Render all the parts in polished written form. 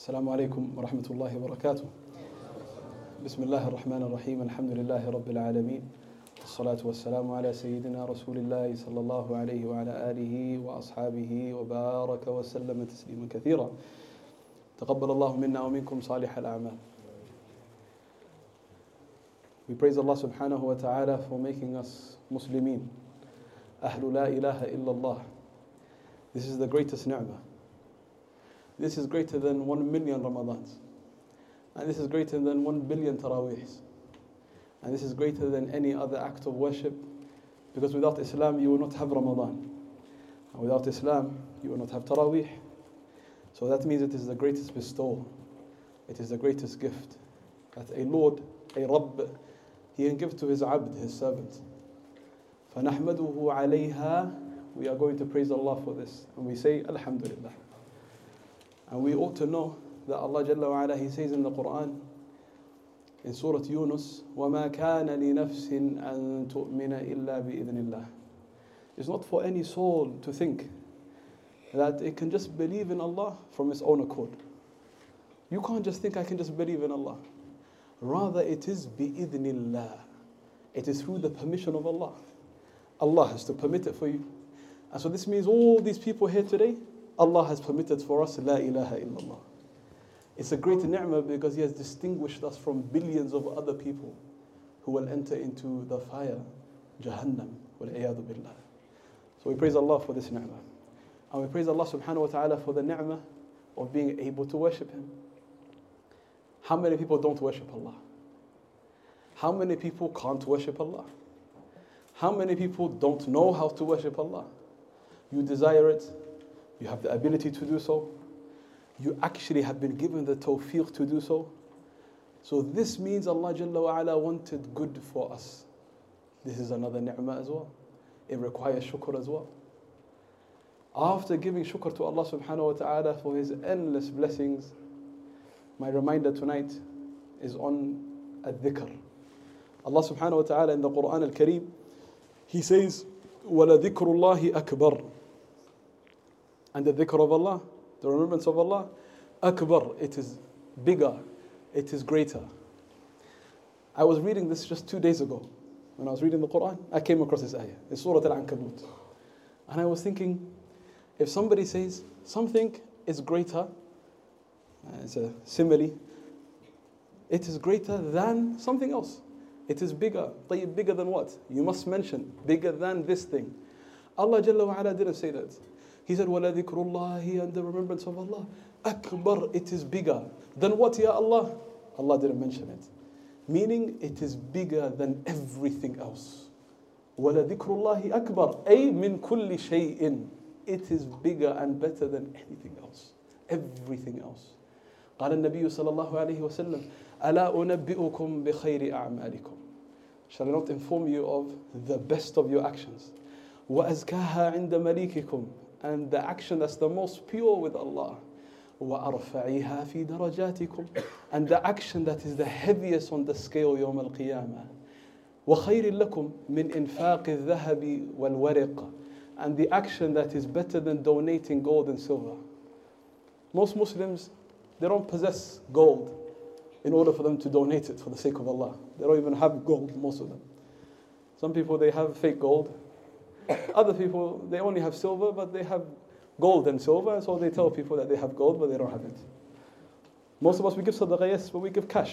السلام عليكم ورحمة الله وبركاته. بسم الله الرحمن الرحيم. الحمد لله رب العالمين، والصلاة والسلام على سيدنا رسول الله صلى الله عليه وعلى آله وأصحابه وبارك وسلم تسليما كثيرا. تقبل الله منا ومنكم صالح الأعمال. We praise Allah subhanahu wa ta'ala for making us Muslimin. Ahlu la ilaha illallah. This is the greatest ni'mah. This is greater than 1 million Ramadans. And this is greater than 1 billion Taraweehs. And this is greater than any other act of worship. Because without Islam, you will not have Ramadan. And without Islam, you will not have Taraweeh. So that means it is the greatest bestowal. It is the greatest gift. That a Lord, a Rabb, He can give to His Abd, His servant. فَنَحْمَدُهُ عَلَيْهَا. We are going to praise Allah for this. And we say, Alhamdulillah. And we ought to know that Allah Jalla wa Ala, He says in the Quran, in Surah Yunus, وَمَا كَانَ لِنَفْسٍ أَن تُؤْمِنَ إِلَّا بِإِذْنِ اللَّهِ. It's not for any soul to think that it can just believe in Allah from its own accord. You can't just think, I can just believe in Allah. Rather, it is بِإِذْنِ اللَّهِ. It is through the permission of Allah. Allah has to permit it for you. And so this means all these people here today, Allah has permitted for us La ilaha illallah. It's a great ni'mah because He has distinguished us from billions of other people who will enter into the fire, Jahannam, wal-iyadu billah. So we praise Allah for this ni'mah. And we praise Allah subhanahu wa ta'ala for the ni'mah of being able to worship Him. How many people don't worship Allah? How many people can't worship Allah? How many people don't know how to worship Allah? You desire it. You have the ability to do so. You actually have been given the tawfiq to do so. So this means Allah Jalla wa Ala wanted good for us. This is another ni'mah as well. It requires shukr as well. After giving shukr to Allah subhanahu wa ta'ala for His endless blessings, my reminder tonight is on al-dhikr. Allah subhanahu wa ta'ala in the Quran al-Kareem, He says, وَلَذِكْرُ اللَّهِ أَكْبَرُ. And the dhikr of Allah, the remembrance of Allah, akbar, it is bigger, it is greater. I was reading this just 2 days ago. When I was reading the Quran, I came across this ayah. It's Surah Al-Ankabut. And I was thinking, if somebody says something is greater, it's a simile, it is greater than something else. It is bigger. Bigger than what? You must mention, bigger than this thing. Allah Jalla wa Ala didn't say that. He said, وَلَذِكْرُ اللَّهِ, and the remembrance of Allah, akbar, it is bigger. Then what, ya Allah? Allah didn't mention it. Meaning, it is bigger than everything else. وَلَذِكْرُ اللَّهِ akbar, أي مِن كُلِّ شَيْءٍ. It is bigger and better than anything else. Everything else. قال النبي صلى الله عليه وسلم, ألا أنبئكم بخير أعمالكم. Shall I not inform you of the best of your actions? وأزكاها عند مليككم. And the action that's the most pure with Allah. وَأَرْفَعِهَا فِي دَرَجَاتِكُمْ. And the action that is the heaviest on the scale يوم القيامة. وَخَيْرٍ لَكُمْ مِنْ إِنفَاقِ الذَّهَبِ وَالْوَرِقِ. And the action that is better than donating gold and silver. Most Muslims, they don't possess gold in order for them to donate it for the sake of Allah. They don't even have gold, most of them. Some people, they have fake gold. Other people, they only have silver, but they have gold and silver, so they tell people that they have gold, but they don't have it. Most of us, we give sadaqah, yes, but we give cash.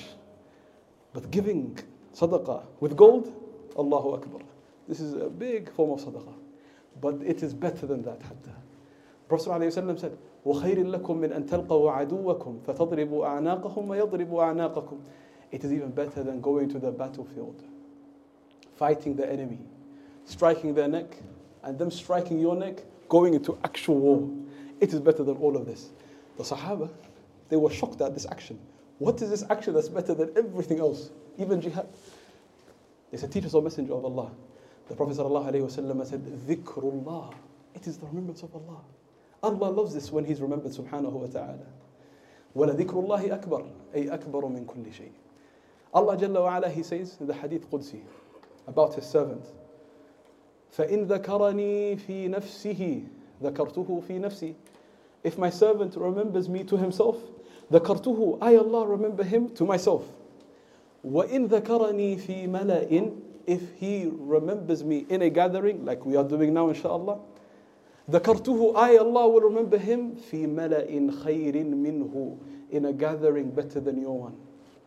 But giving sadaqah with gold, Allahu Akbar. This is a big form of sadaqah. But it is better than that. Prophet ﷺ said, وَخَيْرٍ لَكُم مِّنْ أَن تَلْقَوْا عَدُوَّكُمْ فَتَضْرِبُوا أَعْنَاقَهُمْ وَيَضْرِبُوا أَعْنَاقَكُمْ. It is even better than going to the battlefield, fighting the enemy, striking their neck, and them striking your neck, going into actual war. It is better than all of this. The Sahaba, they were shocked at this action. What is this action that's better than everything else? Even jihad. They said, teach us, O Messenger of Allah. The Prophet ﷺ said, Dhikrullah. It is the remembrance of Allah. Allah loves this when He's remembered subhanahu wa ta'ala. وَلَذِكْرُ اللَّهِ أَكْبَرُ أي أكبر من كل شيء. Allah Jalla wa Ala, He says in the Hadith Qudsi about His servant, فَإِن ذَكَرَنِي فِي نَفْسِهِ ذَكَرْتُهُ فِي نَفْسِي. If my servant remembers me to himself, ذكرته, I Allah remember him to myself. وَإِن ذَكَرَنِي فِي مَلَإٍ, if he remembers me in a gathering, like we are doing now inshallah, ذَكَرْتُهُ, I Allah will remember him فِي مَلَإٍ خَيْرٍ مِّنْهُ, in a gathering better than your one.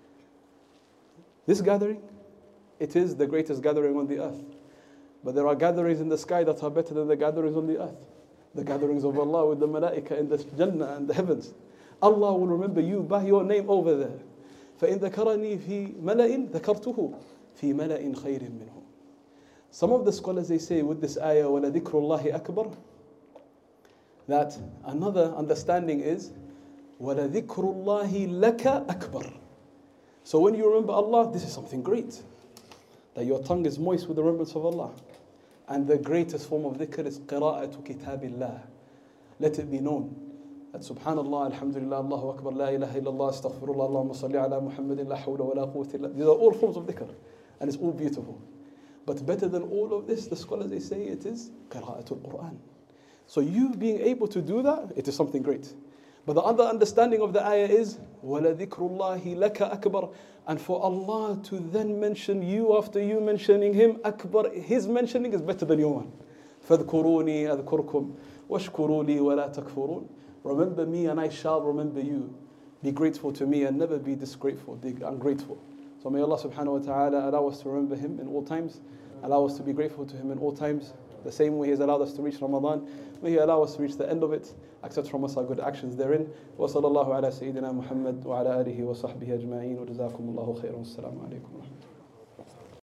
This gathering, it is the greatest gathering on the earth. But there are gatherings in the sky that are better than the gatherings on the earth. The gatherings of Allah with the malaika in the Jannah and the heavens. Allah will remember you by your name over there. فَإِن ذَكَرَنِي فِي مَلَإٍ ذَكَرْتُهُ فِي مَلَإٍ خَيْرٍ مِّنْهُ. Some of the scholars, they say with this ayah, وَلَذِكْرُ اللَّهِ أَكْبَرُ, that another understanding is وَلَذِكْرُ اللَّهِ لَكَ أَكْبَرُ. So when you remember Allah, this is something great. That your tongue is moist with the remembrance of Allah. And the greatest form of dhikr is قِرَاءَةُ كِتَابِ اللَّهِ. Let it be known that Subhanallah, Alhamdulillah, Allahu Akbar, La ilaha illallah, Astaghfirullah, Allahumma salli ala Muhammadin, La hawla wa la quwwata illa. These are all forms of dhikr. And it's all beautiful. But better than all of this, the scholars, they say it is Qira'atul Quran. So you being able to do that, it is something great. But the other understanding of the ayah is وَلَذِكْرُ اللَّهِ لَكَ أَكْبَرُ. And for Allah to then mention you after you mentioning Him, Akbar, His mentioning is better than your one. فَاذْكُرُونِي أَذْكُرْكُمْ وَاشْكُرُوا لِي وَلَا تَكْفُرُونَ. Remember me and I shall remember you. Be grateful to me and never be disgrateful, be ungrateful. So may Allah subhanahu wa ta'ala allow us to remember Him in all times, allow us to be grateful to Him in all times. The same way He has allowed us to reach Ramadan, may He allow us to reach the end of it, accept from us our good actions therein. Wa sallallahu ala Sayyidina Muhammad wa ala alihi wa sahbihi ajma'in wa jazakumullahu khairan. Assalamu alaikum wa rahmatullahi.